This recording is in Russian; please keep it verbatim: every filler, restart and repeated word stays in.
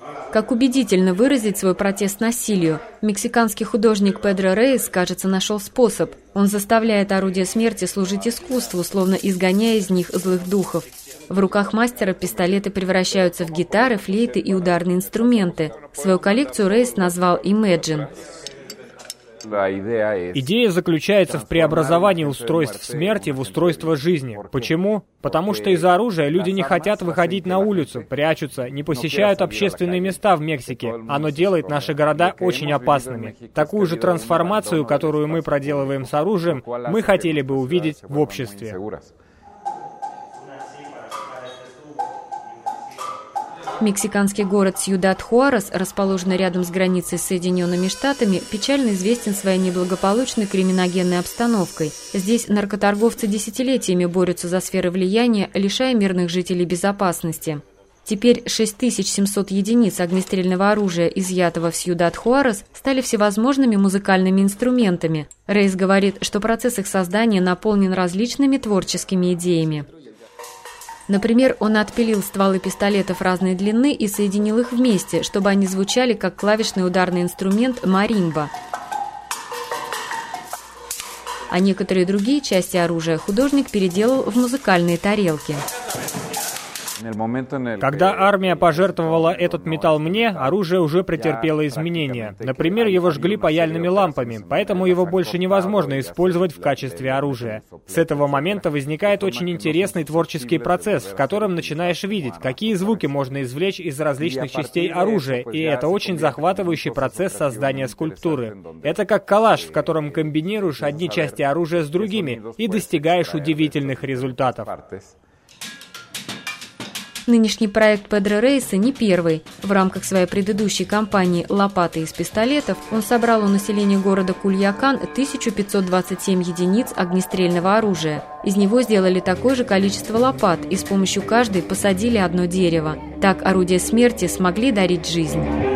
Как убедительно выразить свой протест насилию? Мексиканский художник Педро Рейс, кажется, нашел способ. Он заставляет орудия смерти служить искусству, словно изгоняя из них злых духов. В руках мастера пистолеты превращаются в гитары, флейты и ударные инструменты. Свою коллекцию Рейс назвал «Imagine». Идея заключается в преобразовании устройств смерти в устройство жизни. Почему? Потому что из-за оружия люди не хотят выходить на улицу, прячутся, не посещают общественные места в Мексике. Оно делает наши города очень опасными. Такую же трансформацию, которую мы проделываем с оружием, мы хотели бы увидеть в обществе. Мексиканский город Сьюдад-Хуарес, расположенный рядом с границей с Соединенными Штатами, печально известен своей неблагополучной криминогенной обстановкой. Здесь наркоторговцы десятилетиями борются за сферы влияния, лишая мирных жителей безопасности. Теперь шесть тысяч семьсот единиц огнестрельного оружия, изъятого в Сьюдад-Хуарес, стали всевозможными музыкальными инструментами. Рейс говорит, что процесс их создания наполнен различными творческими идеями. Например, он отпилил стволы пистолетов разной длины и соединил их вместе, чтобы они звучали как клавишный ударный инструмент маримба. А некоторые другие части оружия художник переделал в музыкальные тарелки. Когда армия пожертвовала этот металл мне, оружие уже претерпело изменения. Например, его жгли паяльными лампами, поэтому его больше невозможно использовать в качестве оружия. С этого момента возникает очень интересный творческий процесс, в котором начинаешь видеть, какие звуки можно извлечь из различных частей оружия, и это очень захватывающий процесс создания скульптуры. Это как коллаж, в котором комбинируешь одни части оружия с другими и достигаешь удивительных результатов. Нынешний проект Педро Рейса не первый. В рамках своей предыдущей кампании «Лопаты из пистолетов» он собрал у населения города Кульякан тысячу пятьсот двадцать семь единиц огнестрельного оружия. Из него сделали такое же количество лопат и с помощью каждой посадили одно дерево. Так орудия смерти смогли дарить жизнь.